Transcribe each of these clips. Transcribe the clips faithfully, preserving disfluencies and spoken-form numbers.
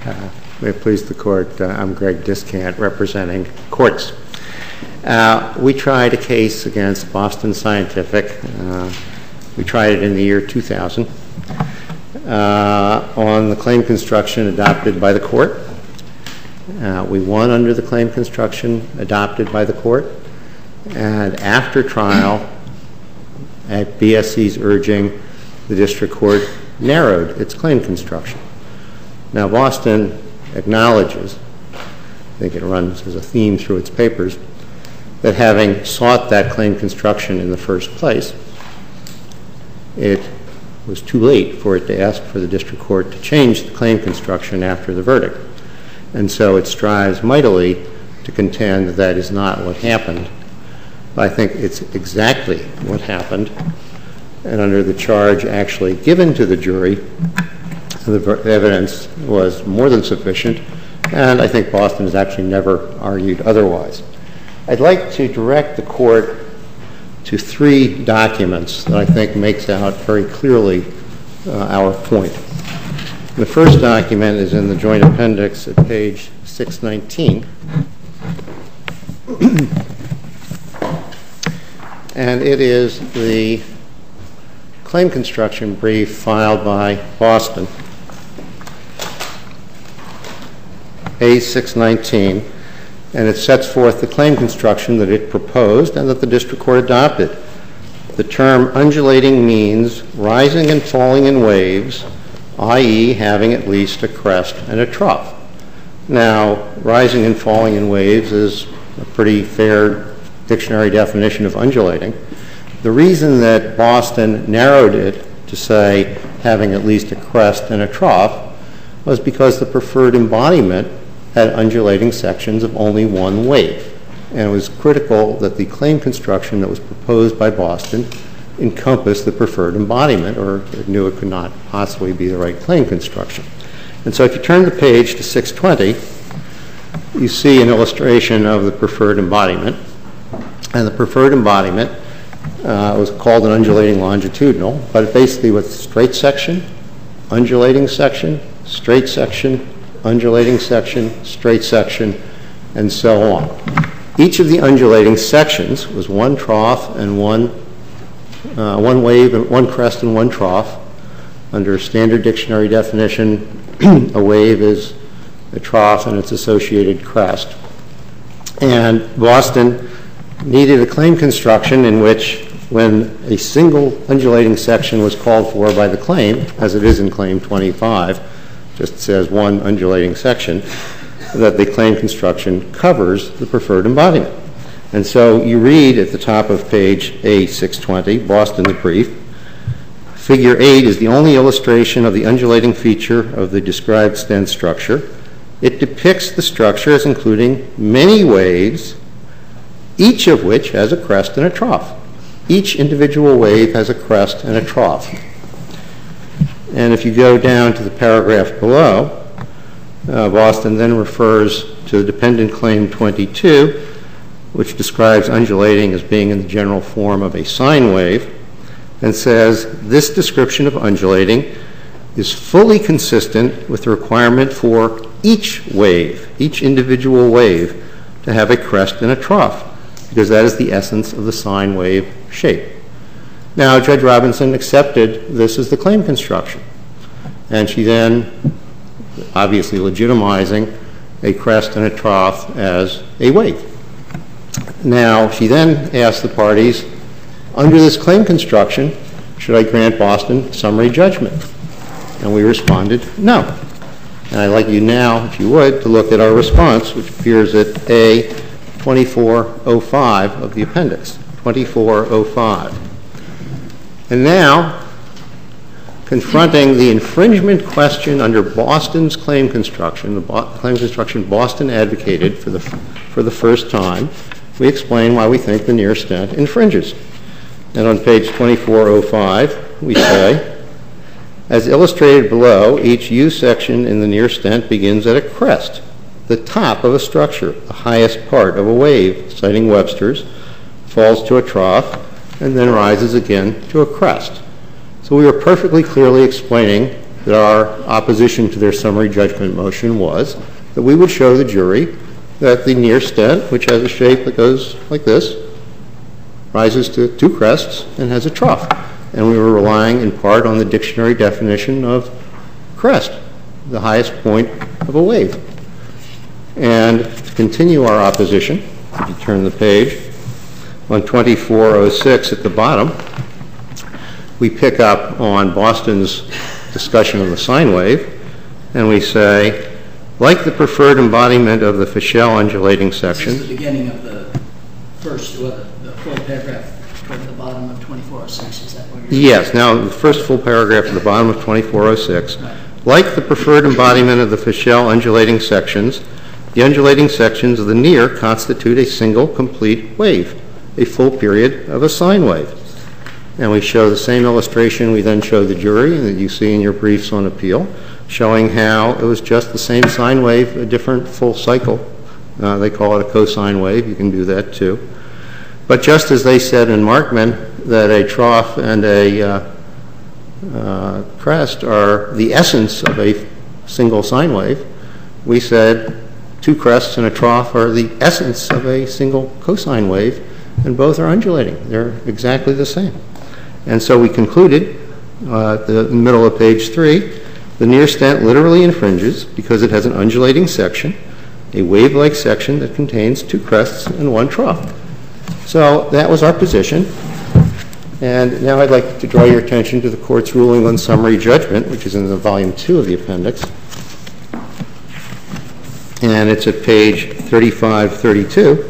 Uh, may it please the Court, uh, I'm Greg Discant, representing Quartz. Uh, we tried a case against Boston Scientific. Uh, we tried it in the year two thousand uh, on the claim construction adopted by the Court. Uh, we won under the claim construction adopted by the Court, and after trial, at B S C's urging, the District Court narrowed its claim construction. Now, Boston acknowledges, I think it runs as a theme through its papers, that having sought that claim construction in the first place, it was too late for it to ask for the District Court to change the claim construction after the verdict. And so it strives mightily to contend that that is not what happened. But I think it's exactly what happened. And under the charge actually given to the jury, the evidence was more than sufficient, and I think Boston has actually never argued otherwise. I'd like to direct the Court to three documents that I think makes out very clearly uh, our point. The first document is in the Joint Appendix at page six nineteen. And it is the claim construction brief filed by Boston, A six nineteen, and it sets forth the claim construction that it proposed and that the District Court adopted. The term undulating means rising and falling in waves, that is having at least a crest and a trough. Now, rising and falling in waves is a pretty fair dictionary definition of undulating. The reason that Boston narrowed it to say having at least a crest and a trough was because the preferred embodiment had undulating sections of only one wave. And it was critical that the claim construction that was proposed by Boston encompass the preferred embodiment, or it knew it could not possibly be the right claim construction. And so if you turn the page to six twenty, you see an illustration of the preferred embodiment. And the preferred embodiment uh, was called an undulating longitudinal, but it basically was straight section, undulating section, straight section, undulating section, straight section, and so on. Each of the undulating sections was one trough and one uh, one wave, and one crest and one trough. Under standard dictionary definition, a wave is a trough and its associated crest. And Boston needed a claim construction in which, when a single undulating section was called for by the claim, as it is in Claim twenty-five, just says one undulating section, that the claim construction covers the preferred embodiment. And so you read at the top of page A six twenty, Boston the brief, Figure eight is the only illustration of the undulating feature of the described stent structure. It depicts the structure as including many waves, each of which has a crest and a trough. Each individual wave has a crest and a trough. And if you go down to the paragraph below, uh, Boston then refers to the dependent claim twenty-two, which describes undulating as being in the general form of a sine wave, and says this description of undulating is fully consistent with the requirement for each wave, each individual wave, to have a crest and a trough, because that is the essence of the sine wave shape. Now, Judge Robinson accepted this as the claim construction, and she then, obviously legitimizing a crest and a trough as a wave. Now, she then asked the parties, under this claim construction, should I grant Boston summary judgment? And we responded, no. And I'd like you now, if you would, to look at our response, which appears at A twenty-four oh five of the appendix, twenty-four oh five. And now, confronting the infringement question under Boston's claim construction, the Bo- claim construction Boston advocated for the, for the first time, we explain why we think the near stent infringes. And on page twenty-four oh five, we say, as illustrated below, each U section in the near stent begins at a crest, the top of a structure, the highest part of a wave, citing Webster's, falls to a trough, and then rises again to a crest. So we were perfectly clearly explaining that our opposition to their summary judgment motion was that we would show the jury that the near stent, which has a shape that goes like this, rises to two crests and has a trough. And we were relying in part on the dictionary definition of crest, the highest point of a wave. And to continue our opposition, if you turn the page, on twenty-four oh six at the bottom, we pick up on Boston's discussion of the sine wave, and we say, like the preferred embodiment of the Fischel undulating section. This is the beginning of the first, or the, the full paragraph toward the bottom of twenty-four oh six. Is that what you're saying? Yes. Now, the first full paragraph at the bottom of twenty-four oh six. Right. Like the preferred embodiment of the Fischel undulating sections, the undulating sections of the near constitute a single complete wave, a full period of a sine wave. And we show the same illustration we then show the jury that you see in your briefs on appeal, showing how it was just the same sine wave, a different full cycle. Uh, they call it a cosine wave. You can do that too. But just as they said in Markman that a trough and a uh, uh, crest are the essence of a single sine wave, we said two crests and a trough are the essence of a single cosine wave, and both are undulating. They're exactly the same. And so we concluded uh, at the middle of page three, the near stent literally infringes because it has an undulating section, a wave-like section that contains two crests and one trough. So that was our position. And now I'd like to draw your attention to the Court's ruling on summary judgment, which is in the volume two of the appendix. And it's at page thirty-five thirty-two.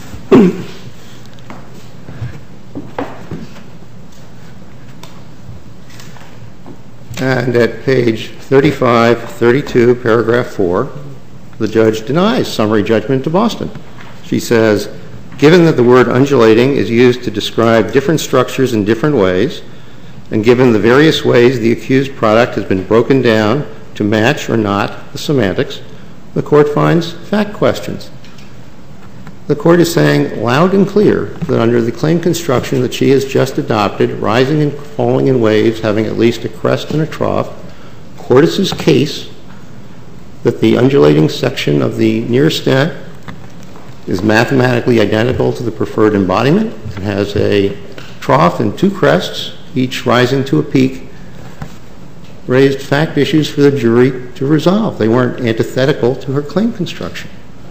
And at page thirty-five thirty-two, paragraph four, the judge denies summary judgment to Boston. She says, given that the word undulating is used to describe different structures in different ways, and given the various ways the accused product has been broken down to match or not the semantics, the Court finds fact questions. The Court is saying loud and clear that under the claim construction that she has just adopted, rising and falling in waves having at least a crest and a trough, Cordes' case that the undulating section of the near stent is mathematically identical to the preferred embodiment. It has a trough and two crests, each rising to a peak, raised fact issues for the jury to resolve. They weren't antithetical to her claim construction.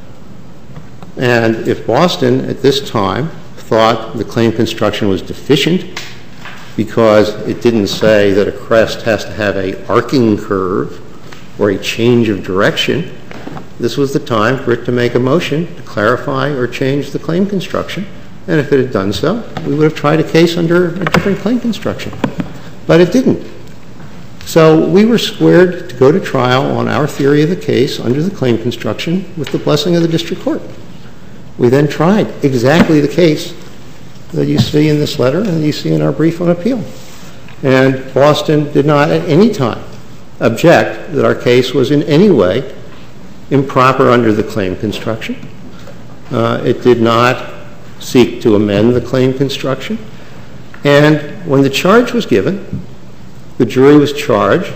And if Boston at this time thought the claim construction was deficient because it didn't say that a crest has to have an arcing curve or a change of direction, this was the time for it to make a motion to clarify or change the claim construction. And if it had done so, we would have tried a case under a different claim construction. But it didn't. So we were squared to go to trial on our theory of the case under the claim construction with the blessing of the district court. We then tried exactly the case that you see in this letter and that you see in our brief on appeal. And Boston did not at any time object that our case was in any way improper under the claim construction. Uh, it did not seek to amend the claim construction. And when the charge was given, the jury was charged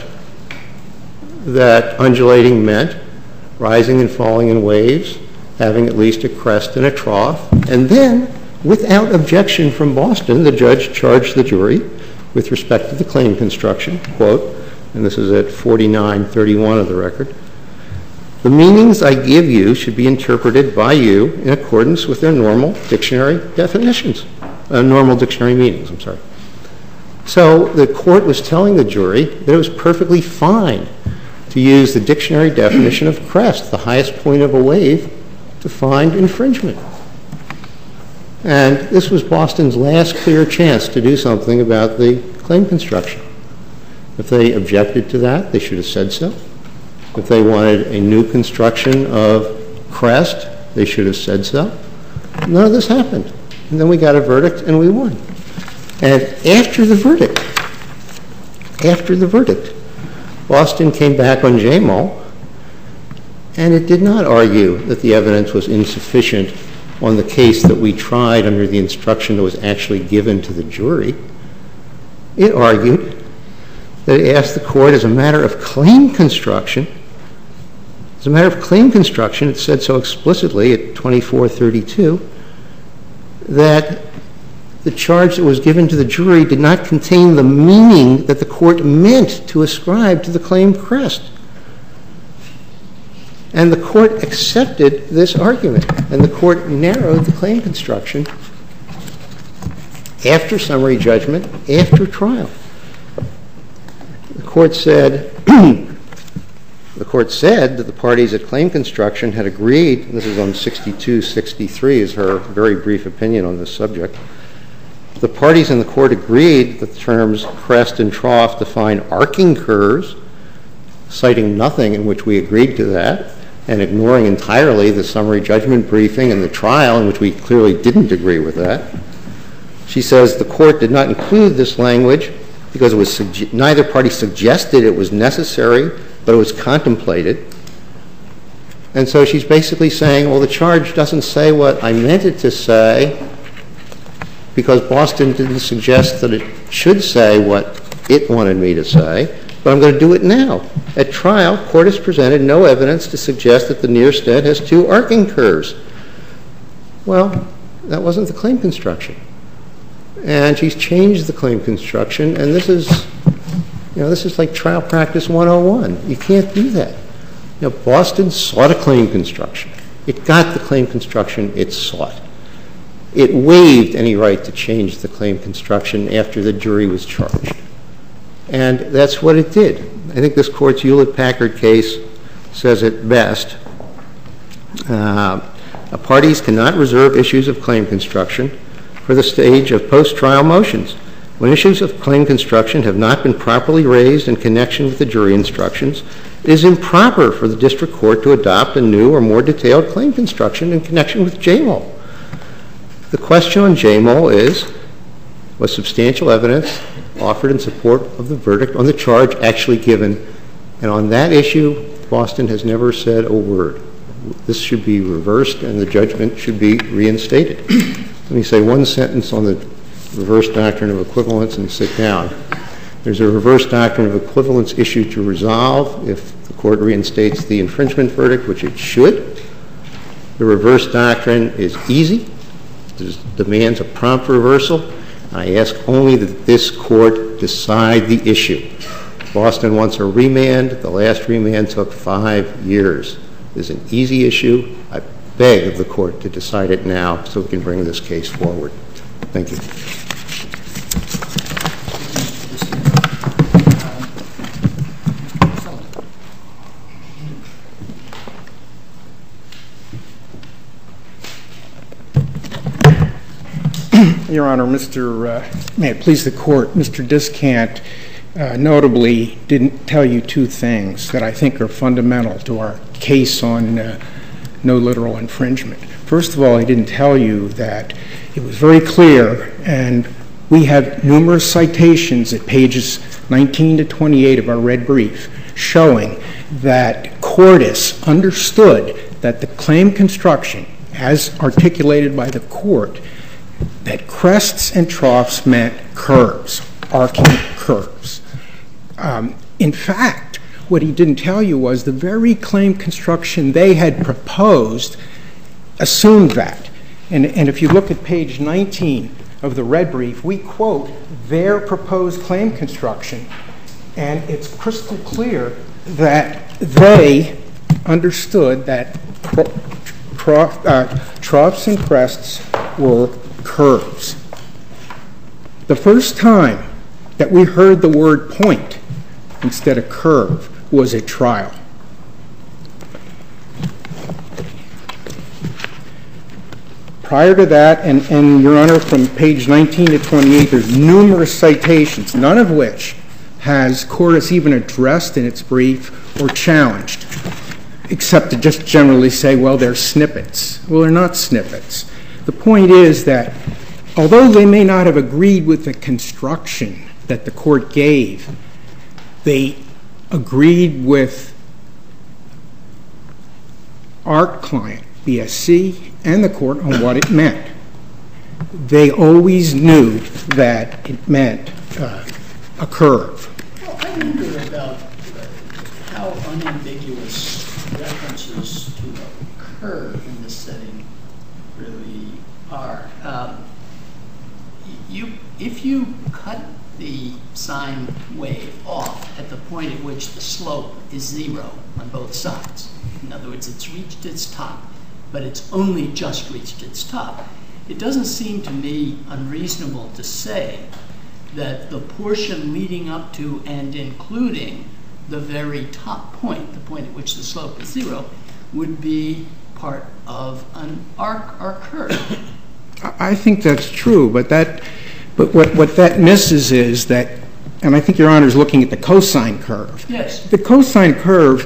that undulating meant rising and falling in waves, having at least a crest and a trough. And then, without objection from Boston, the judge charged the jury with respect to the claim construction, quote, and this is at forty-nine thirty-one of the record, the meanings I give you should be interpreted by you in accordance with their normal dictionary definitions, uh, normal dictionary meanings, I'm sorry. So the court was telling the jury that it was perfectly fine to use the dictionary definition of crest, the highest point of a wave, to find infringement. And this was Boston's last clear chance to do something about the claim construction. If they objected to that, they should have said so. If they wanted a new construction of crest, they should have said so. None of this happened. And then we got a verdict and we won. And after the verdict, after the verdict, Boston came back on J M O, and it did not argue that the evidence was insufficient on the case that we tried under the instruction that was actually given to the jury. It argued that it asked the court as a matter of claim construction, as a matter of claim construction, it said so explicitly at twenty-four thirty-two, that the charge that was given to the jury did not contain the meaning that the court meant to ascribe to the claimed crest. And the court accepted this argument, and the court narrowed the claim construction after summary judgment, after trial. The court said, the court said that the parties at claim construction had agreed, this is on sixty-two sixty-three is her very brief opinion on this subject, the parties in the court agreed that the terms crest and trough define arcing curves, citing nothing in which we agreed to that, and ignoring entirely the summary judgment briefing and the trial in which we clearly didn't agree with that. She says the court did not include this language because it was suge- neither party suggested it was necessary, but it was contemplated. And so she's basically saying, well, the charge doesn't say what I meant it to say because Boston didn't suggest that it should say what it wanted me to say, but I'm going to do it now. At trial, court has presented no evidence to suggest that the Nearstead has two arcing curves. Well, that wasn't the claim construction. And she's changed the claim construction, and this is, you know, this is like trial practice one oh one. You can't do that. You know, Boston sought a claim construction. It got the claim construction it sought. It waived any right to change the claim construction after the jury was charged. And that's what it did. I think this court's Hewlett-Packard case says it best. Uh, parties cannot reserve issues of claim construction for the stage of post-trial motions. When issues of claim construction have not been properly raised in connection with the jury instructions, it is improper for the district court to adopt a new or more detailed claim construction in connection with J M O L. The question on J M O L is, was substantial evidence offered in support of the verdict on the charge actually given? And on that issue, Boston has never said a word. This should be reversed and the judgment should be reinstated. Let me say one sentence on the reverse doctrine of equivalence and sit down. There's a reverse doctrine of equivalence issue to resolve if the court reinstates the infringement verdict, which it should. The reverse doctrine is easy. It demands a prompt reversal. I ask only that this court decide the issue. Boston wants a remand. The last remand took five years. It's an easy issue. I beg of the court to decide it now so we can bring this case forward. Thank you. Your Honor, Mister Uh, may it please the Court, Mister Discant uh, notably didn't tell you two things that I think are fundamental to our case on uh, no literal infringement. First of all, he didn't tell you that it was very clear, and we have numerous citations at pages nineteen to twenty-eight of our red brief showing that Cordis understood that the claim construction, as articulated by the court, that crests and troughs meant curves, arcing curves. Um, in fact, what he didn't tell you was the very claim construction they had proposed assumed that. And, and if you look at page nineteen of the red brief, we quote their proposed claim construction, and it's crystal clear that they understood that trough, uh, troughs and crests were curves. The first time that we heard the word point instead of curve was at trial. Prior to that, and, and Your Honor, from page nineteen to twenty-eight, there's numerous citations, none of which has Cordis even addressed in its brief or challenged, except to just generally say, well, they're snippets. Well, they're not snippets. The point is that although they may not have agreed with the construction that the court gave, they agreed with our client, B S C, and the court on what it meant. They always knew that it meant uh, a curve. Well, I wonder about how unambiguous references to a curve in this setting really are. Um, you, if you cut the sine wave off at the point at which the slope is zero on both sides, in other words, it's reached its top, but it's only just reached its top, it doesn't seem to me unreasonable to say that the portion leading up to and including the very top point, the point at which the slope is zero, would be part of an arc or curve. I think that's true, but that, but what, what that misses is that, and I think Your Honor is looking at the cosine curve. Yes. The cosine curve,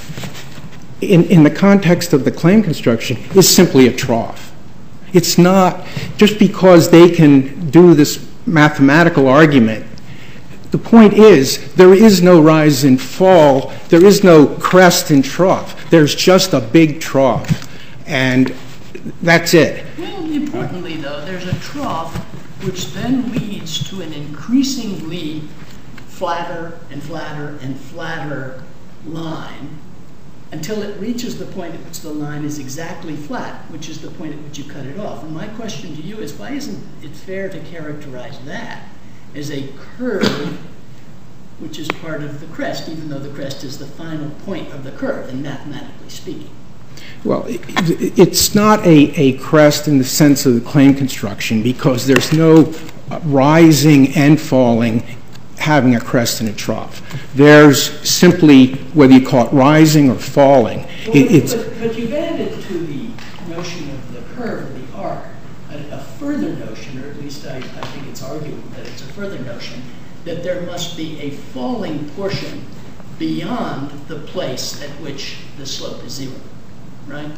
in, in the context of the claim construction, is simply a trough. It's not, just because they can do this mathematical argument, the point is there is no rise and fall, there is no crest and trough. There's just a big trough, and that's it. Well, importantly, though, there's a trough which then leads to an increasingly flatter and flatter and flatter line until it reaches the point at which the line is exactly flat, which is the point at which you cut it off. And my question to you is, why isn't it fair to characterize that as a curve which is part of the crest, even though the crest is the final point of the curve, and mathematically speaking? Well, it, it's not a, a crest in the sense of the claim construction, because there's no rising and falling having a crest and a trough. There's simply, whether you call it rising or falling. Well, it, it's, but, but you've added to the notion of the curve, of the arc, a, a further notion, or at least I, I think it's arguable that it's a further notion, that there must be a falling portion beyond the place at which the slope is zero, right?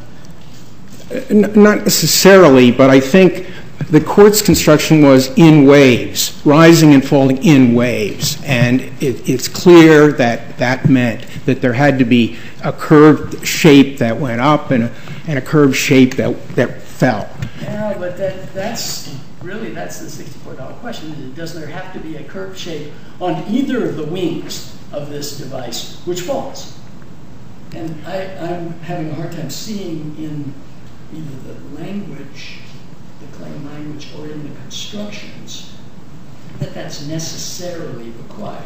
N- not necessarily, but I think the court's construction was in waves, rising and falling in waves. And it, it's clear that that meant that there had to be a curved shape that went up and a, and a curved shape that, that fell. Yeah, but that, that's really, that's the sixty-four dollar question. Does there have to be a curved shape on either of the wings of this device which falls? And I, I'm having a hard time seeing in either the language, the claim language, or in the constructions that that's necessarily required.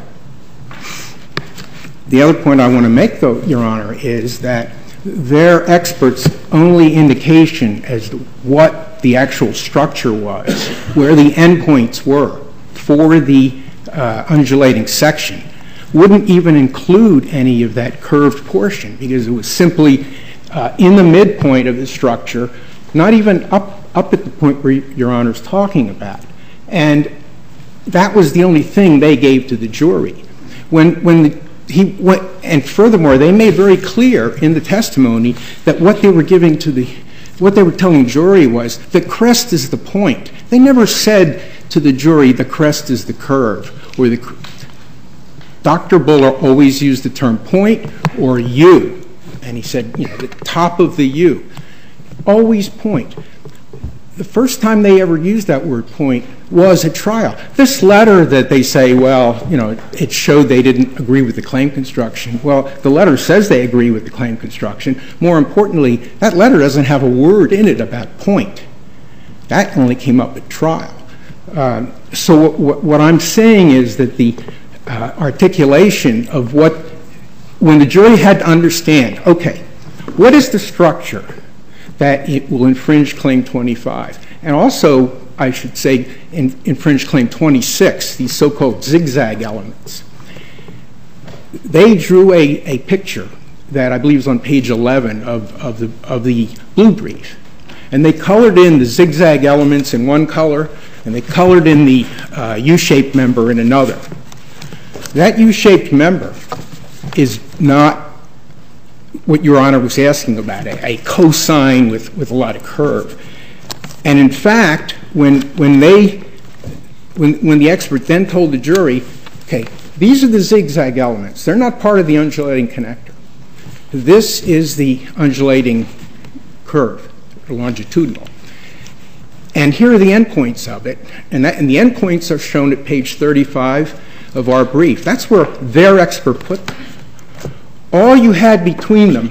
The other point I want to make, though, Your Honor, is that their experts' only indication as to what the actual structure was, where the endpoints were for the uh, undulating section, wouldn't even include any of that curved portion, because it was simply uh, in the midpoint of the structure, not even up, up at the point where Your Honor's talking about. And that was the only thing they gave to the jury. When, when the, he went, and furthermore, they made very clear in the testimony that what they were giving to the, what they were telling the jury was the crest is the point. They never said to the jury the crest is the curve, or the, Doctor Buller always used the term point or U, and he said, you know, the top of the U. Always point. The first time they ever used that word point was at trial. This letter that they say, well, you know, it showed they didn't agree with the claim construction. Well, the letter says they agree with the claim construction. More importantly, that letter doesn't have a word in it about point. That only came up at trial. Um, so what, what I'm saying is that the uh, articulation of what, when the jury had to understand, okay, what is the structure that it will infringe Claim twenty-five? And also, I should say, in, infringe Claim twenty-six, these so-called zigzag elements. They drew a, a picture that I believe is on page eleven of, of, the, of the blue brief. And they colored in the zigzag elements in one color, and they colored in the uh, U-shaped member in another. That U-shaped member is not what Your Honor was asking about, a, a cosine with, with a lot of curve. And in fact, when, when they, when, when the expert then told the jury, okay, these are the zigzag elements. They're not part of the undulating connector. This is the undulating curve, longitudinal. And here are the endpoints of it. And, that, and the endpoints are shown at page thirty-five of our brief. That's where their expert put them. All you had between them,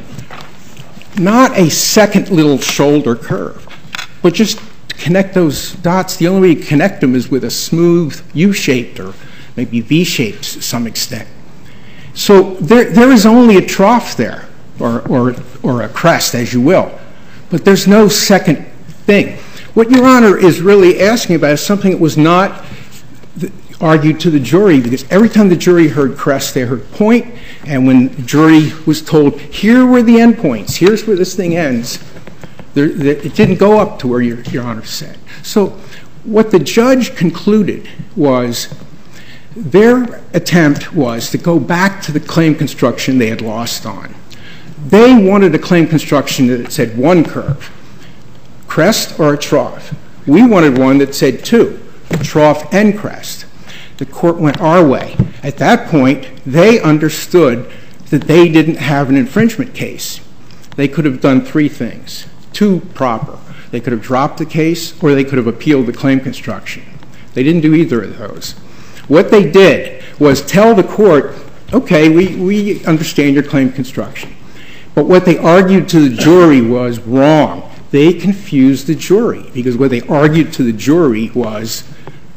not a second little shoulder curve, but just to connect those dots, the only way you connect them is with a smooth U-shaped or maybe V-shaped to some extent. So there, there is only a trough there, or, or, or a crest, as you will, but there's no second thing. What Your Honor is really asking about is something that was not argued to the jury, because every time the jury heard crest, they heard point, and when the jury was told, here were the end points, here's where this thing ends, there, there, it didn't go up to where Your, Your Honor said. So what the judge concluded was their attempt was to go back to the claim construction they had lost on. They wanted a claim construction that said one curve, crest or a trough. We wanted one that said two, trough and crest. The court went our way. At that point, they understood that they didn't have an infringement case. They could have done three things, two proper. They could have dropped the case, or they could have appealed the claim construction. They didn't do either of those. What they did was tell the court, okay, we, we understand your claim construction. But what they argued to the jury was wrong. They confused the jury, because what they argued to the jury was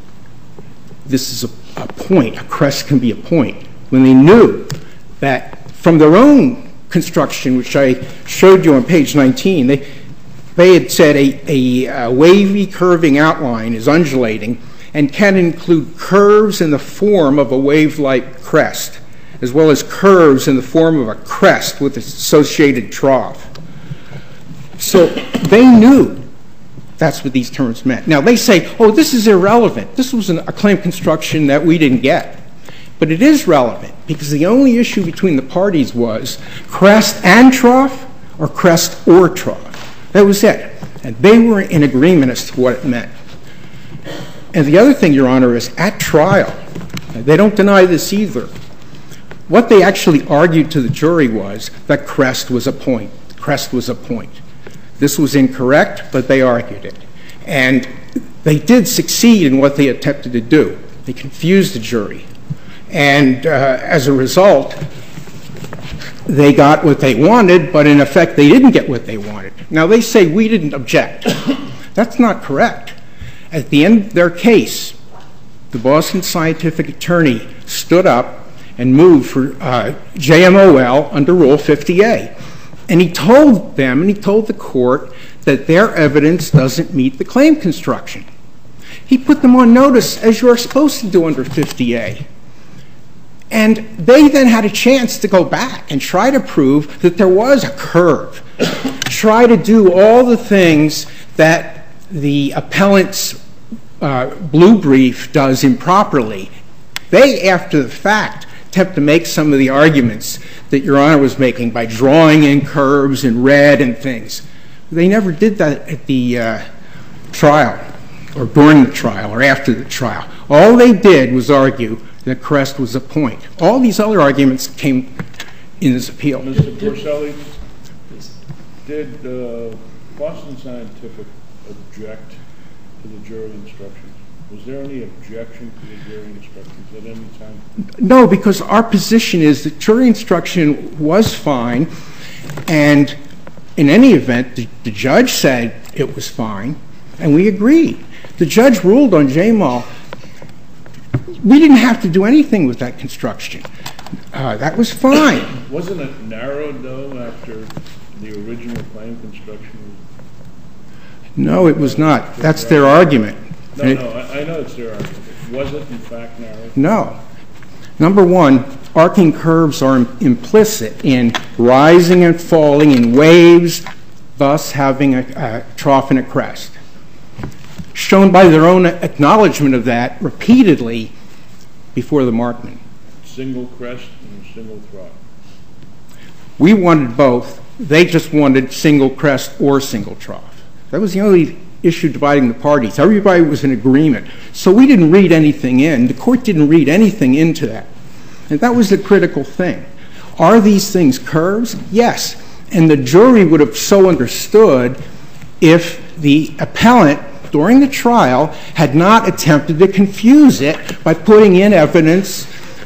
this is a, a point, a crest can be a point, when they knew that from their own construction, which I showed you on page nineteen, they, they had said a, a, a wavy curving outline is undulating and can include curves in the form of a wave-like crest, as well as curves in the form of a crest with its associated trough. So they knew that's what these terms meant. Now, they say, oh, this is irrelevant. This was an, a claim construction that we didn't get. But it is relevant, because the only issue between the parties was crest and trough or crest or trough. That was it. And they were in agreement as to what it meant. And the other thing, Your Honor, is at trial, they don't deny this either. What they actually argued to the jury was that crest was a point. Crest was a point. This was incorrect, but they argued it. And they did succeed in what they attempted to do. They confused the jury. And uh, as a result, they got what they wanted, but in effect, they didn't get what they wanted. Now, they say we didn't object. That's not correct. At the end of their case, the Boston Scientific attorney stood up and moved for uh, J M O L under Rule fifty A. And he told them, and he told the court, that their evidence doesn't meet the claim construction. He put them on notice, as you're supposed to do under fifty A. And they then had a chance to go back and try to prove that there was a curve, try to do all the things that the appellant's uh, blue brief does improperly. They, after the fact, attempt to make some of the arguments that Your Honor was making by drawing in curves in red and things. They never did that at the uh, trial, or during the trial, or after the trial. All they did was argue that crest was a point. All these other arguments came in this appeal. Mister Porcelli, did uh, Boston Scientific object to the jury instructions? Was there any objection to the jury instructions at any time? No, because our position is that jury instruction was fine, and in any event, the, the judge said it was fine, and we agreed. The judge ruled on J M O L. We didn't have to do anything with that construction. Uh, that was fine. Wasn't it narrowed, though, after the original claim construction? No, it was not. That's their argument. No, it, no, I, I know it's their argument. Was it, in fact, narrowed? No. Number one, arcing curves are im- implicit in rising and falling in waves, thus having a, a trough and a crest. Shown by their own acknowledgement of that repeatedly before the Markman. Single crest and single trough. We wanted both. They just wanted single crest or single trough. That was the only issue dividing the parties. Everybody was in agreement. So we didn't read anything in. The court didn't read anything into that. And that was the critical thing. Are these things curves? Yes. And the jury would have so understood if the appellant during the trial had not attempted to confuse it by putting in evidence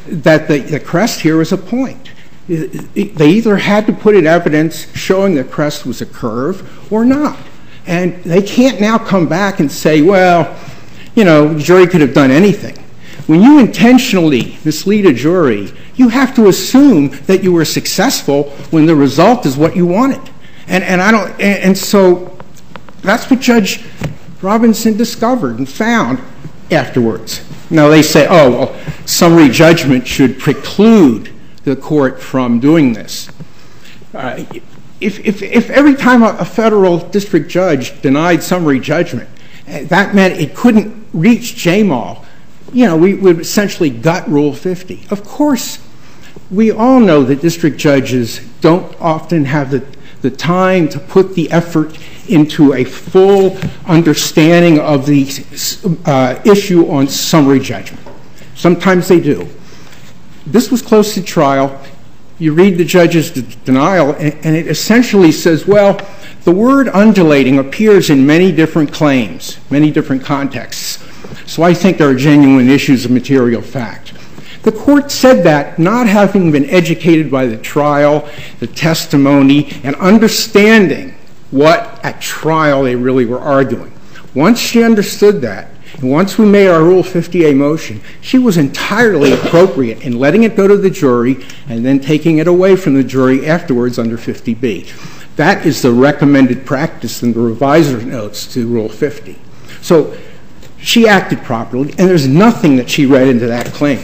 that the, the crest here is a point. They either had to put in evidence showing the crest was a curve or not. And they can't now come back and say, well, you know, the jury could have done anything. When you intentionally mislead a jury, you have to assume that you were successful when the result is what you wanted. And, and I don't, and, and so that's what Judge Robinson discovered and found afterwards. Now they say, oh, well, summary judgment should preclude the court from doing this. Uh, if, if, if every time a, a federal district judge denied summary judgment, uh, that meant it couldn't reach J M A L, you know, we would essentially gut Rule fifty. Of course, we all know that district judges don't often have the, the time to put the effort into a full understanding of the uh, issue on summary judgment. Sometimes they do. This was close to trial. You read the judge's de- denial, and, and it essentially says, well, the word undulating appears in many different claims, many different contexts. So I think there are genuine issues of material fact. The court said that not having been educated by the trial, the testimony, and understanding what at trial they really were arguing. Once she understood that, and once we made our Rule fifty A motion, she was entirely appropriate in letting it go to the jury and then taking it away from the jury afterwards under fifty B. That is the recommended practice in the revisor notes to Rule fifty. So she acted properly, and there's nothing that she read into that claim.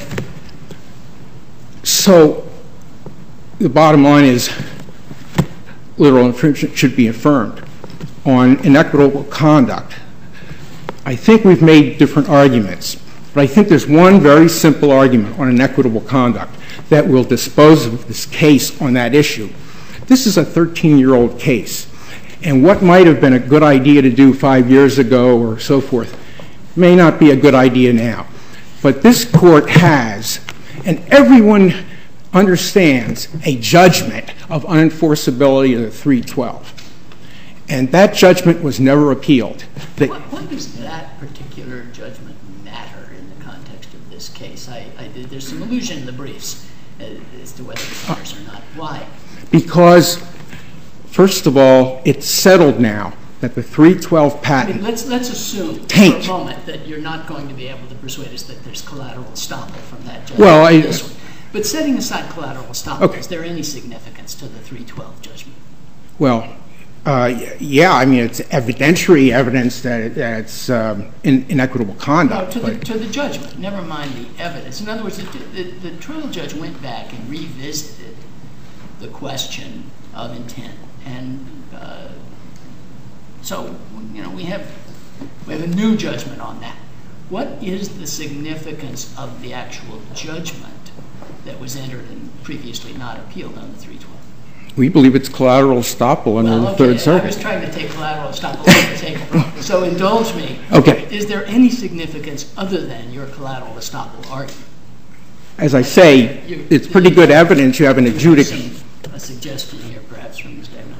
So the bottom line is literal infringement should be affirmed. On inequitable conduct, I think we've made different arguments, but I think there's one very simple argument on inequitable conduct that will dispose of this case on that issue. This is a thirteen-year-old case, and what might have been a good idea to do five years ago or so forth may not be a good idea now. But this court has, and everyone understands, a judgment of unenforceability of the three twelve. And that judgment was never appealed. The, what, what does that particular judgment matter in the context of this case? I, I, there's some allusion in the briefs as to whether it matters or not. Why? Because, first of all, it's settled now that the three twelve patent... I mean, let's, let's assume taint. for a moment that you're not going to be able to persuade us that there's collateral estoppel from that judgment. Well, I... This one. But setting aside collateral estoppel, okay. Is there any significance to the three twelve judgment? Well, uh, yeah, I mean, it's evidentiary evidence that, that it's um, in, inequitable conduct. No, to the, to the judgment, never mind the evidence. In other words, the, the, the trial judge went back and revisited the question of intent. And uh, so, you know, we have, we have a new judgment on that. What is the significance of the actual judgment that was entered and previously not appealed on the three twelve? We believe it's collateral estoppel under well, the okay, Third Circuit. I was trying to take collateral estoppel off the table. So indulge me. Okay. Is there any significance other than your collateral estoppel argument? As I say, you, it's pretty good evidence you have an adjudicant. A suggestion here, perhaps, from Miz Dagno.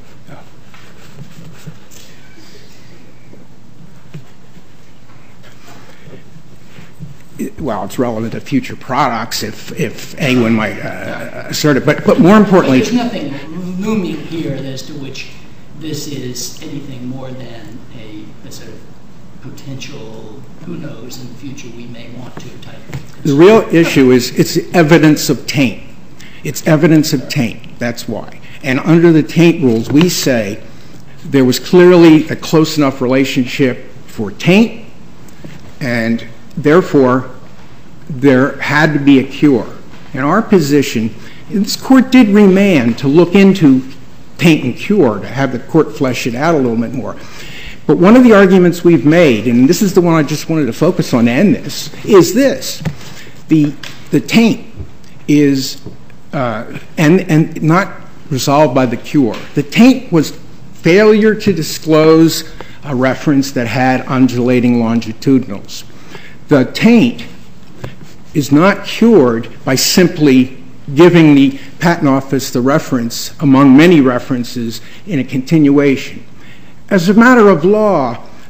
Well, it's relevant to future products if, if anyone might uh, assert it. But, but more importantly... But there's nothing looming here as to which this is anything more than a, a sort of potential, who knows, in the future we may want to type. The real issue is it's evidence of taint. It's evidence of taint. That's why. And under the taint rules, we say there was clearly a close enough relationship for taint, and therefore, there had to be a cure. In our position, this court did remand to look into taint and cure, to have the court flesh it out a little bit more. But one of the arguments we've made, and this is the one I just wanted to focus on to end this, is this. The, the taint is uh, and, and not resolved by the cure. The taint was failure to disclose a reference that had undulating longitudinals. The taint is not cured by simply giving the Patent Office the reference among many references in a continuation. As a matter of law,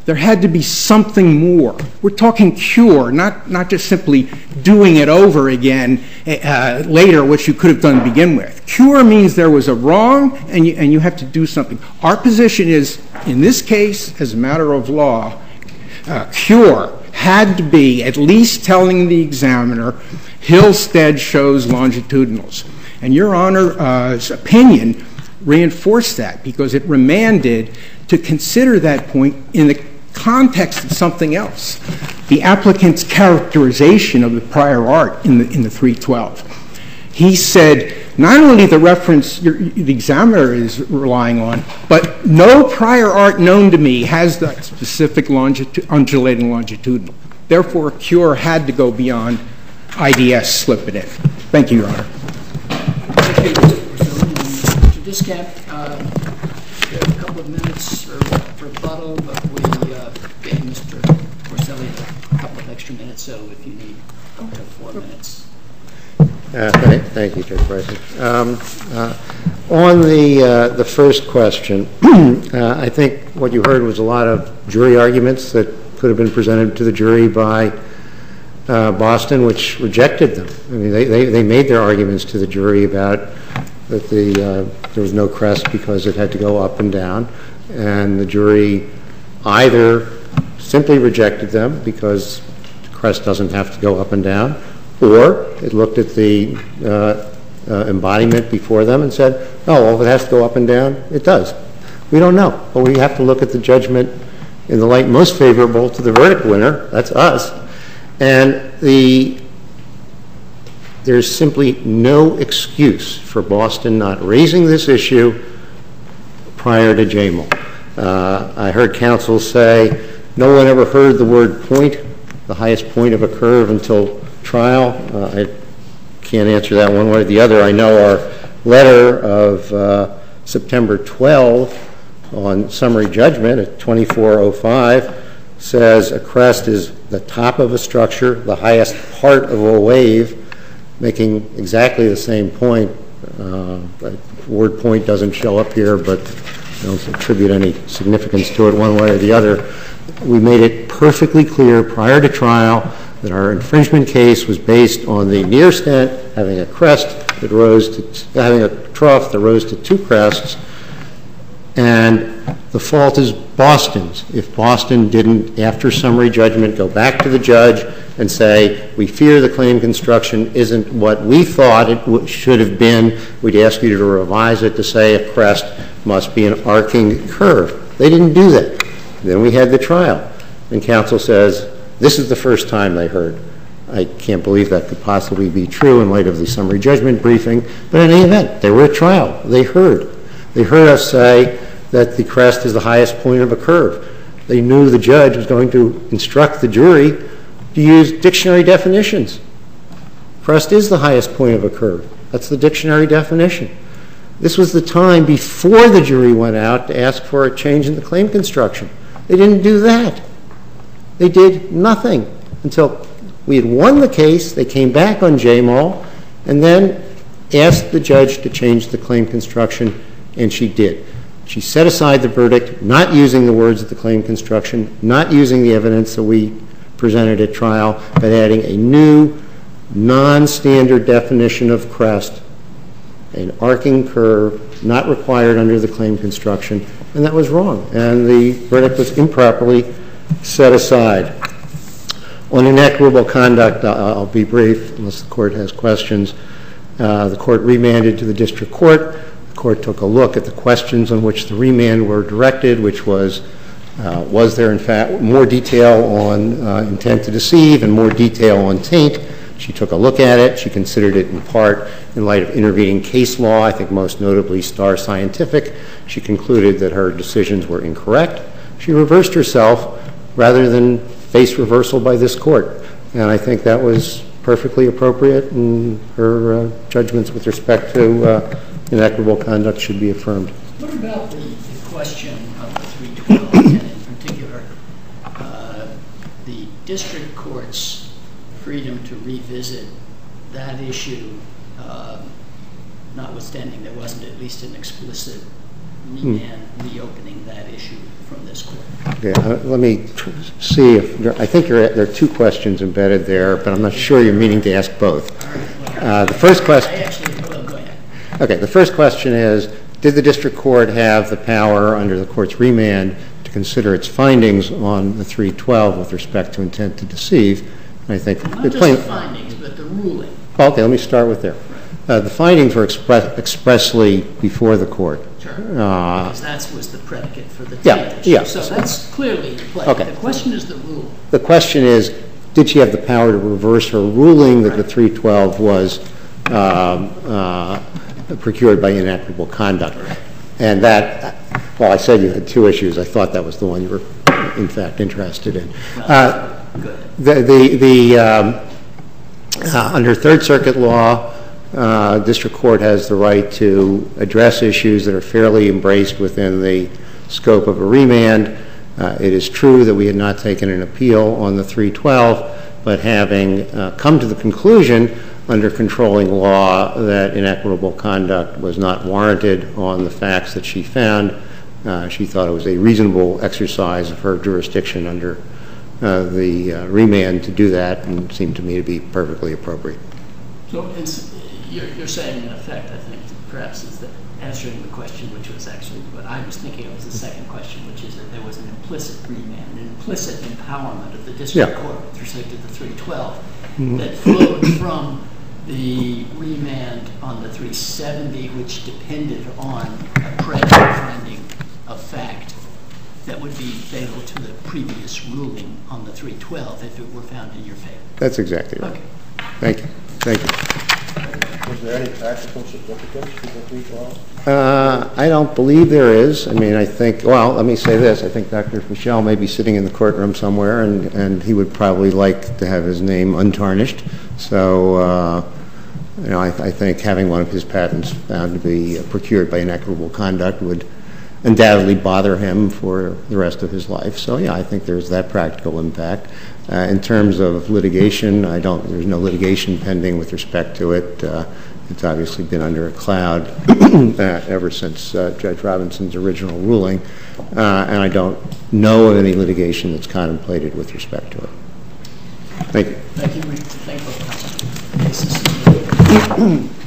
There had to be something more. We're talking cure, not, not just simply doing it over again uh, later, which you could have done to begin with. Cure means there was a wrong, and you, and you have to do something. Our position is, in this case, as a matter of law, uh, cure had to be at least telling the examiner, Hillstead shows longitudinals. And Your Honor's opinion reinforced that, because it remanded to consider that point in the context of something else, the applicant's characterization of the prior art in the, in the three twelve. He said not only the reference the examiner is relying on, but no prior art known to me has that specific longitu- undulating longitudinal. Therefore, cure had to go beyond I D S, slip it in. Thank you, Your Honor. Thank you, Mister Discant. Uh, we have a couple of minutes for, for rebuttal, but we uh, gave Mister Porcelli a couple of extra minutes, so if you need up to four minutes. Uh, thank, thank you, Judge Bryson. Um, uh, on the uh, the first question, uh, I think what you heard was a lot of jury arguments that could have been presented to the jury by uh, Boston, which rejected them. I mean, they, they, they made their arguments to the jury about that the uh, there was no crest because it had to go up and down, and the jury either simply rejected them because the crest doesn't have to go up and down, or it looked at the uh, uh, embodiment before them and said, oh, well, if it has to go up and down, it does. We don't know, but we have to look at the judgment in the light most favorable to the verdict winner, that's us, and the there's simply no excuse for Boston not raising this issue prior to J M O L. Uh, I heard counsel say no one ever heard the word point, the highest point of a curve, until trial. Uh, I can't answer that one way or the other. I know our letter of uh, September twelfth on summary judgment at twenty-four oh five says a crest is the top of a structure, the highest part of a wave, making exactly the same point. Uh, the word point doesn't show up here, but I don't attribute any significance to it one way or the other. We made it perfectly clear prior to trial that our infringement case was based on the near stent having a crest that rose to, having a trough that rose to two crests, and the fault is Boston's. If Boston didn't, after summary judgment, go back to the judge and say, we fear the claim construction isn't what we thought it w- should have been, we'd ask you to revise it to say a crest must be an arcing curve. They didn't do that. Then we had the trial, and counsel says, this is the first time they heard. I can't believe that could possibly be true in light of the summary judgment briefing, but in any event, they were at trial. They heard. They heard us say that the crest is the highest point of a curve. They knew the judge was going to instruct the jury to use dictionary definitions. Crest is the highest point of a curve. That's the dictionary definition. This was the time before the jury went out to ask for a change in the claim construction. They didn't do that. They did nothing until we had won the case. They came back on J M O L and then asked the judge to change the claim construction, and she did. She set aside the verdict, not using the words of the claim construction, not using the evidence that we presented at trial, but adding a new, non-standard definition of crest, an arcing curve, not required under the claim construction, and that was wrong. And the verdict was improperly set aside. On inequitable conduct, I'll be brief unless the court has questions. Uh, the court remanded to the district court. The court took a look at the questions on which the remand were directed, which was, uh, was there in fact more detail on uh, intent to deceive and more detail on taint. She took a look at it. She considered it in part in light of intervening case law, I think most notably Star Scientific. She concluded that her decisions were incorrect. She reversed herself rather than face reversal by this court. And I think that was perfectly appropriate, and her uh, judgments with respect to uh, inequitable conduct should be affirmed. What about the, the question of the three twelve, and in particular, uh, the district court's freedom to revisit that issue, uh, notwithstanding there wasn't at least an explicit remand, reopening that issue from this court. Okay, uh, let me tr- see if, there- I think you're, there are two questions embedded there, but I'm not sure you're meaning to ask both. Uh, the first question... I actually, well, go ahead. Okay, the first question is, did the district court have the power under the court's remand to consider its findings on the three twelve with respect to intent to deceive? And I think... Not the just plain- the findings, but the ruling. Okay, let me start with there. Uh, the findings were express, expressly before the court. Sure. Uh, Because that was the predicate for the yeah, taint issue. yeah. So that's clearly in play. Okay. The question is the rule. The question is, did she have the power to reverse her ruling that the three twelve was um, uh, procured by inequitable conduct? And that, well, I said you had two issues. I thought that was the one you were, in fact, interested in. Uh, Good. the the, the um, uh, under Third Circuit law, uh, district court has the right to address issues that are fairly embraced within the scope of a remand. Uh, it is true that we had not taken an appeal on the three twelve, but having uh, come to the conclusion under controlling law that inequitable conduct was not warranted on the facts that she found, uh, she thought it was a reasonable exercise of her jurisdiction under uh, the uh, remand to do that, and seemed to me to be perfectly appropriate. So it's, you're, you're saying, in effect, I think, perhaps is that answering the question, which was actually what I was thinking of as the second question, which is that there was an implicit remand, an implicit empowerment of the district Yeah. court with respect to the three twelve Mhm. that flowed from the remand on the three seventy, which depended on a predicate finding of fact that would be fatal to the previous ruling on the three twelve if it were found in your favor. That's exactly right. Okay. Thank you. Thank you. Was there any practical significance to the three twelve? Uh, I don't believe there is. I mean, I think, well, let me say this. I think Doctor Michel may be sitting in the courtroom somewhere, and, and he would probably like to have his name untarnished. So, uh, you know, I, I think having one of his patents found to be uh, procured by inequitable conduct would undoubtedly bother him for the rest of his life. So, yeah, I think there's that practical impact. Uh, in terms of litigation, I don't, there's no litigation pending with respect to it. Uh, it's obviously been under a cloud uh, ever since uh, Judge Robinson's original ruling, uh, and I don't know of any litigation that's contemplated with respect to it. Thank you. Thank you. We thank both counsel.